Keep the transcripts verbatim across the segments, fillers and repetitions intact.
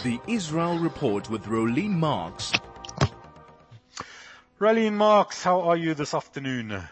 The Israel Report with Rolene Marks. Rolene Marks, how are you this afternoon?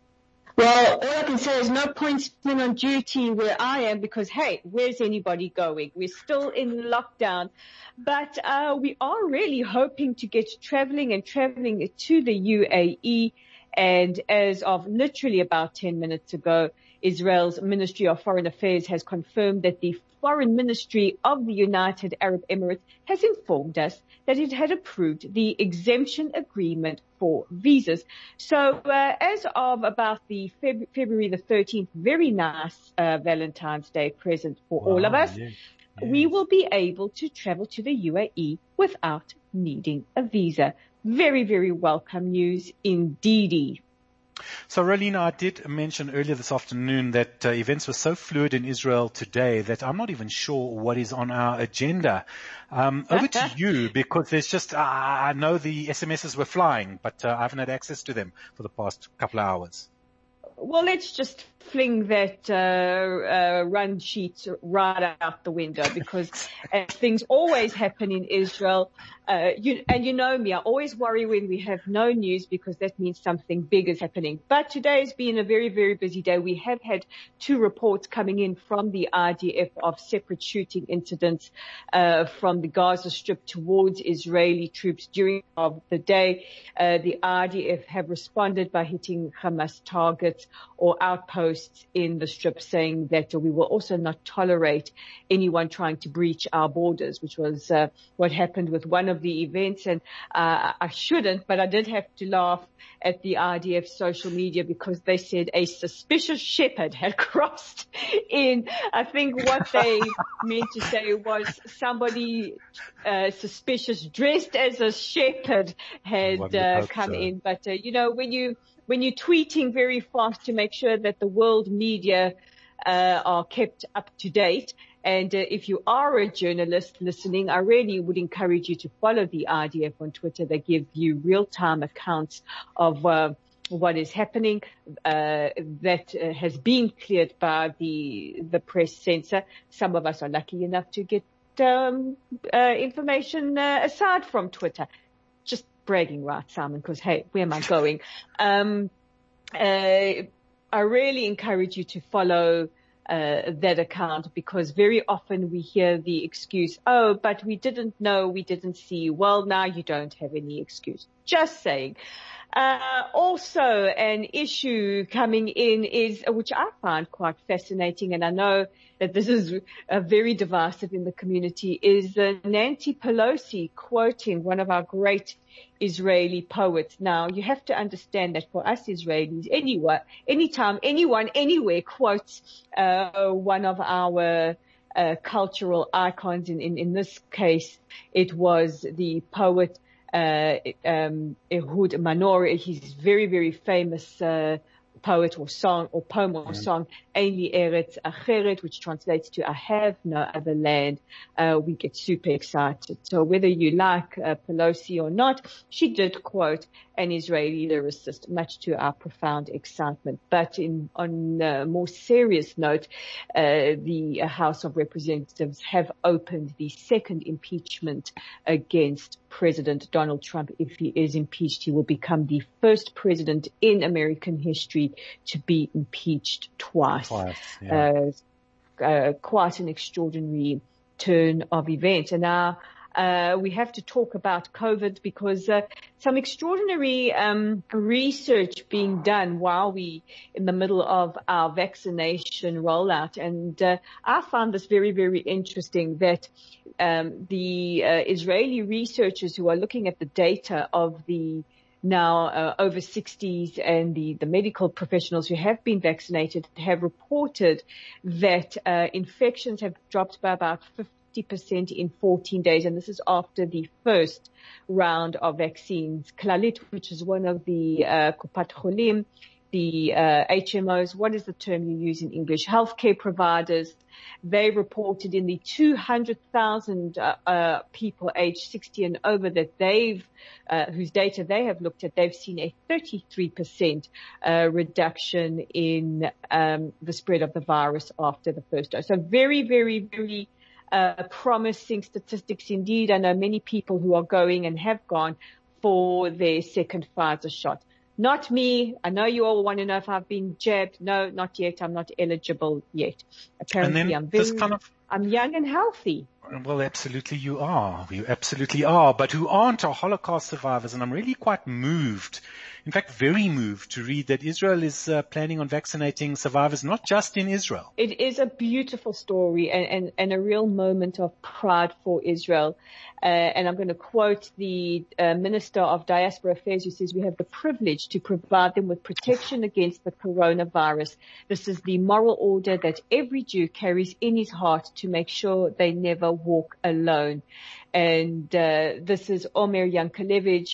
Well, all I can say is no pointsman on duty where I am because, hey, where's anybody going? We're still in lockdown. But uh we are really hoping to get traveling and traveling to the U A E. And as of literally about ten minutes ago, Israel's Ministry of Foreign Affairs has confirmed that the Foreign Ministry of the United Arab Emirates has informed us that it had approved the exemption agreement for visas. So uh, as of about the Feb- February the thirteenth, very nice uh, Valentine's Day present for Wow, all of us, yes, we yes. will be able to travel to the U A E without needing a visa. Very, very welcome news indeedy. So, Rolene, I did mention earlier this afternoon that uh, events were so fluid in Israel today that I'm not even sure what is on our agenda. Um, over to you, because there's just, uh, I know the S M Ses were flying, but uh, I haven't had access to them for the past couple of hours. Well, let's just fling that uh, uh, run sheet right out the window because as things always happen in Israel, uh, you, and you know me, I always worry when we have no news because that means something big is happening. But today has been a very, very busy day. We have had two reports coming in from the I D F of separate shooting incidents uh, from the Gaza Strip towards Israeli troops during of the day. Uh, the I D F have responded by hitting Hamas targets or outposts in the Strip, saying that we will also not tolerate anyone trying to breach our borders, which was uh, what happened with one of the events. And uh, I shouldn't, but I did have to laugh at the I D F social media because they said a suspicious shepherd had crossed in. I think what they meant to say was somebody uh, suspicious dressed as a shepherd had uh, come so. in. But, uh, you know, when you when you're tweeting very fast to make sure that the world media uh, are kept up to date. And uh, if you are a journalist listening, I really would encourage you to follow the I D F on Twitter. They give you real-time accounts of uh, what is happening uh, that uh, has been cleared by the the press censor. Some of us are lucky enough to get um, uh, information uh, aside from Twitter. Just bragging rights, Simon, because, hey, where am I going? Um, uh, I really encourage you to follow uh, that account because very often we hear the excuse, oh, but we didn't know, we didn't see. Well, now you don't have any excuse. Just saying. Uh, also an issue coming in is, which I find quite fascinating, and I know that this is uh, very divisive in the community, is uh, Nancy Pelosi quoting one of our great Israeli poets. Now, you have to understand that for us Israelis, anywhere, anytime, anyone, anywhere quotes uh, one of our uh, cultural icons. In, in, in this case, it was the poet uh, um, Ehud Manor. He's very, very famous uh, poet or song or poem or song, Ein li eretz acheret, which translates to I have no other land. Uh, we get super excited. So whether you like uh, Pelosi or not, she did quote an Israeli lyricist, much to our profound excitement. But in, on a more serious note, uh, the House of Representatives have opened the second impeachment against President Donald Trump. If he is impeached, he will become the first president in American history to be impeached twice. Twice, yeah. uh, uh, quite an extraordinary turn of events. And now uh, we have to talk about COVID because uh, some extraordinary um, research being done while we in the middle of our vaccination rollout. And uh, I found this very, very interesting that um, the uh, Israeli researchers who are looking at the data of the now uh, over sixties and the, the medical professionals who have been vaccinated have reported that uh, infections have dropped by about fifty percent in fourteen days. And this is after the first round of vaccines. Clalit, which is one of the uh, Kupat Cholim, the uh, H M Os, what is the term you use in English? Healthcare providers. They reported in the two hundred thousand uh, uh, people aged sixty and over that they've, uh, whose data they have looked at, they've seen a thirty-three percent uh, reduction in um, the spread of the virus after the first dose. So very, very, very uh, promising statistics indeed. I know many people who are going and have gone for their second Pfizer shot. Not me. I know you all want to know if I've been jabbed. No, not yet. I'm not eligible yet. Apparently, and then I'm very, this kind of, I'm young and healthy. well, absolutely you are. You absolutely are. But who aren't are Holocaust survivors. And I'm really quite moved, in fact, very moved to read that Israel is uh, planning on vaccinating survivors, not just in Israel. It is a beautiful story and, and, and a real moment of pride for Israel. Uh, and I'm going to quote the uh, Minister of Diaspora Affairs, who says we have the privilege to provide them with protection against the coronavirus. This is the moral order that every Jew carries in his heart to make sure they never walk alone. And uh, this is Omer Yankelevich.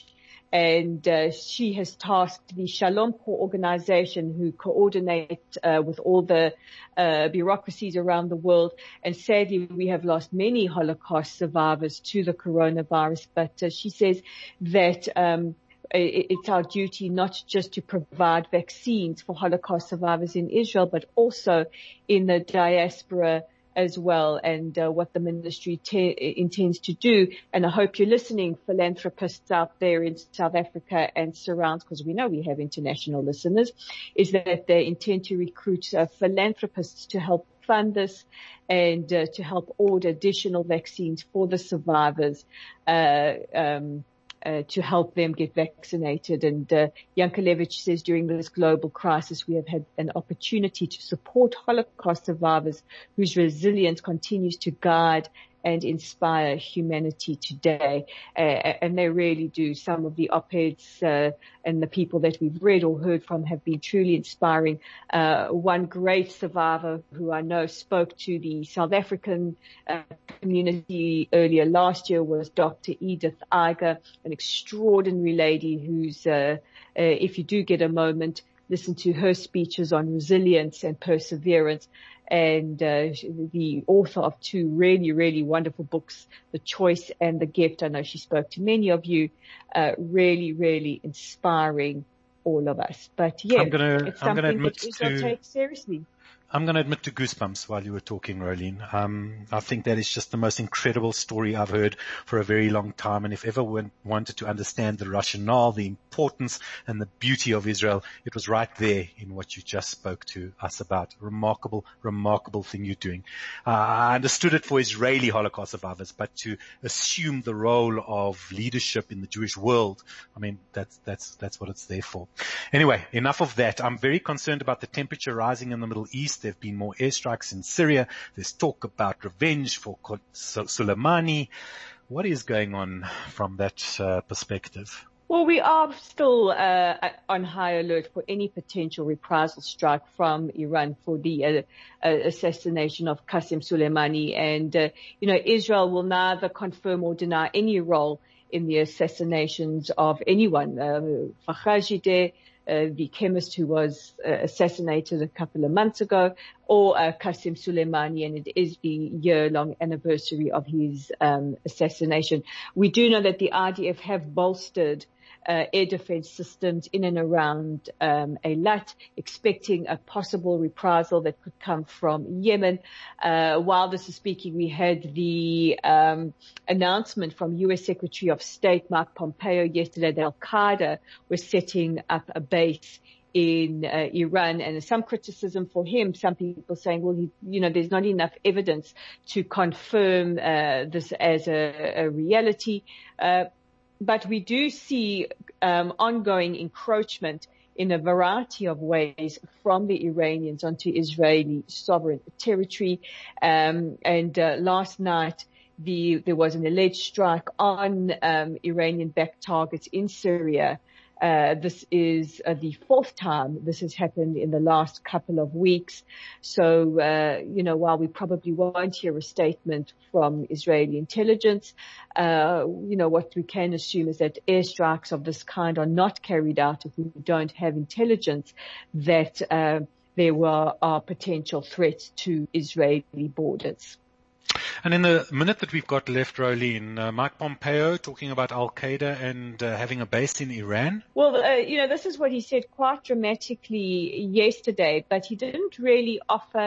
And uh, she has tasked the Shalom Corps organization, who coordinate uh, with all the uh, bureaucracies around the world. And sadly, we have lost many Holocaust survivors to the coronavirus. But uh, she says that um, it, it's our duty not just to provide vaccines for Holocaust survivors in Israel, but also in the diaspora as well, and uh, what the ministry te- intends to do. And I hope you're listening, philanthropists out there in South Africa and surrounds, because we know we have international listeners, is that they intend to recruit uh, philanthropists to help fund this and uh, to help order additional vaccines for the survivors, uh, um, Uh, to help them get vaccinated. And uh, Yankelevich says during this global crisis, we have had an opportunity to support Holocaust survivors whose resilience continues to guide and inspire humanity today. Uh, and they really do. Some of the op-eds uh, and the people that we've read or heard from have been truly inspiring. Uh, one great survivor who I know spoke to the South African uh, community earlier last year was Doctor Edith Eiger, an extraordinary lady who's, uh, uh, if you do get a moment, listen to her speeches on resilience and perseverance. And uh, the author of two really, really wonderful books, The Choice and The Gift. I know she spoke to many of you, uh, really, really inspiring all of us. But yeah, I'm gonna, it's I'm gonna something admit that Israel to, takes seriously. I'm going to admit to goosebumps while you were talking, Rolene. Um, I think that is just the most incredible story I've heard for a very long time. And if ever one wanted to understand the rationale, the importance and the beauty of Israel, it was right there in what you just spoke to us about. Remarkable, remarkable thing you're doing. Uh, I understood it for Israeli Holocaust survivors, but to assume the role of leadership in the Jewish world, I mean, that's, that's, that's what it's there for. Anyway, enough of that. I'm very concerned about the temperature rising in the Middle East. There have been more airstrikes in Syria. There's talk about revenge for Soleimani. What is going on from that uh, perspective? Well, we are still uh, on high alert for any potential reprisal strike from Iran for the uh, uh, assassination of Qasem Soleimani. And, uh, you know, Israel will neither confirm or deny any role in the assassinations of anyone. Uh, Fakhrizadeh, Uh, the chemist who was uh, assassinated a couple of months ago, or uh, Qasem Soleimani, and it is the year-long anniversary of his um, assassination. We do know that the I D F have bolstered uh, air defense systems in and around um, Eilat, expecting a possible reprisal that could come from Yemen. Uh, while this is speaking, we had the um, announcement from U S Secretary of State Mike Pompeo yesterday that Al-Qaeda was setting up a base in uh, Iran, and some criticism for him. Some people saying, well, he, you know, there's not enough evidence to confirm uh, this as a, a reality. Uh, But we do see um, ongoing encroachment in a variety of ways from the Iranians onto Israeli sovereign territory. Um, and uh, last night, the, there was an alleged strike on um, Iranian-backed targets in Syria. Uh, this is uh, the fourth time this has happened in the last couple of weeks. So, uh, you know, while we probably won't hear a statement from Israeli intelligence, uh, you know, what we can assume is that airstrikes of this kind are not carried out if we don't have intelligence that uh, there were are potential threats to Israeli borders. And in the minute that we've got left, Rolene, uh, Mike Pompeo talking about Al-Qaeda and uh, having a base in Iran? Well, uh, you know, this is what he said quite dramatically yesterday, but he didn't really offer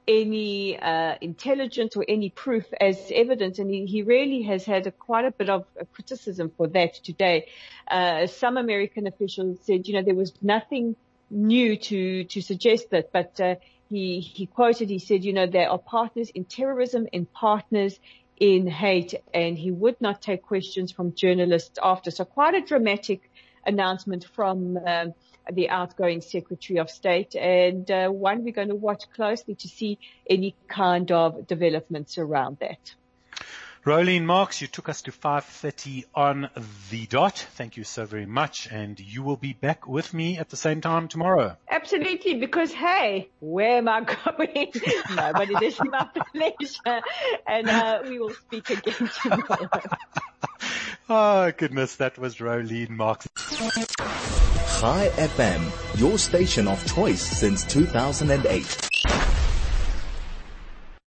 any uh, intelligence or any proof as evidence, and he, he really has had a, quite a bit of uh, criticism for that today. Uh, some American officials said, you know, there was nothing new to to suggest that, but uh, he he quoted, he said, you know, there are partners in terrorism and partners in hate, and he would not take questions from journalists after. So quite a dramatic announcement from um, the outgoing Secretary of State, and uh, one we're going to watch closely to see any kind of developments around that. Rolene Marks, you took us to five thirty on the dot. Thank you so very much, and you will be back with me at the same time tomorrow. Absolutely, because hey, where am I going? No, but it is my pleasure, and uh, we will speak again tomorrow. Oh goodness, that was Rolene Marks. Chai F M, your station of choice since two thousand eight.